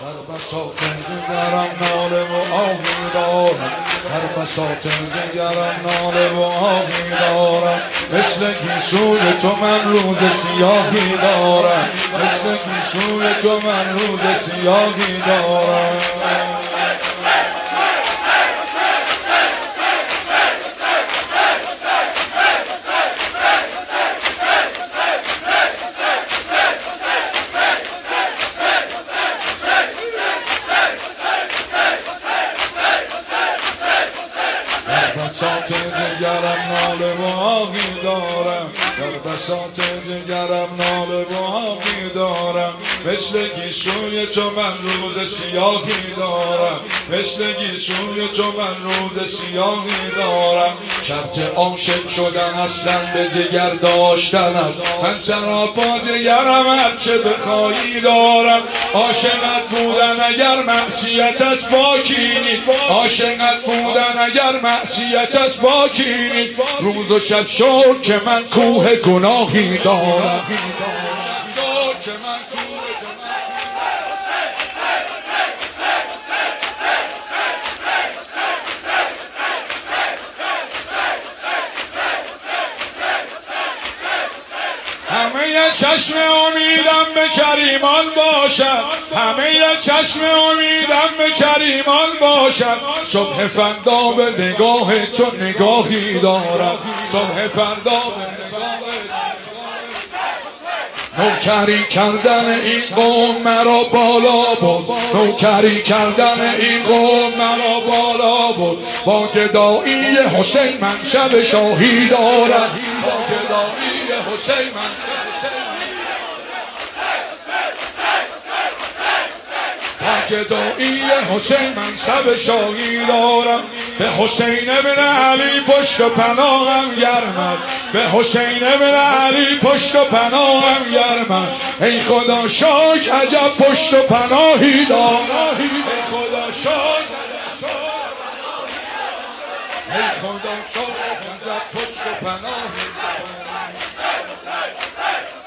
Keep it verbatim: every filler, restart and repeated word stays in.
در بساط جگرم ناله و آهی دارم، در بساط جگرم ناله و آهی دارم، مثل گیسوی تو من روز سیاهی دارم، مثل گیسوی تو من روز سیاهی دارم. بساط جگرم ناله و آهی دارم، در بساط جگرم ناله و آهی دارم، مثل گیسوی تو من روز سیاهی دارم، مثل گیسوی تو من روز سیاهی دارم. شرط عاشق شدن اصلا به جگر داشتن است، من سراپا جگرم هرچه بخواهی دارم. عاشقت بودن اگر معصیتش باکی نیست، عاشقت بودن اگر معصیتش باکی نیست، روز و شب شد که من کوه گناهی دارم. همه چشم امیدم به کریمان باشد، همه چشم امیدم به کریمان باشد. صبح فردا به نگاه تو نگاهی دارم، صبح فردا به نوکری کردن این قوم مرا بالا بود، نوکری کردن این قوم مرا بالا بود. با گدایی حسین من شب شاهی دارم، با گدایی حسین من با گدایی حسین من شب شاهی دارم. به حسین ابن علی پشت و پناهم گرمد، به حسین ابن علی پشت و پناهم گرمد. ای خدا شاک عجب پشت و پناهی دارم، ای خدا شاک، ای خدا شاک عجب پشت و پناهی دارم.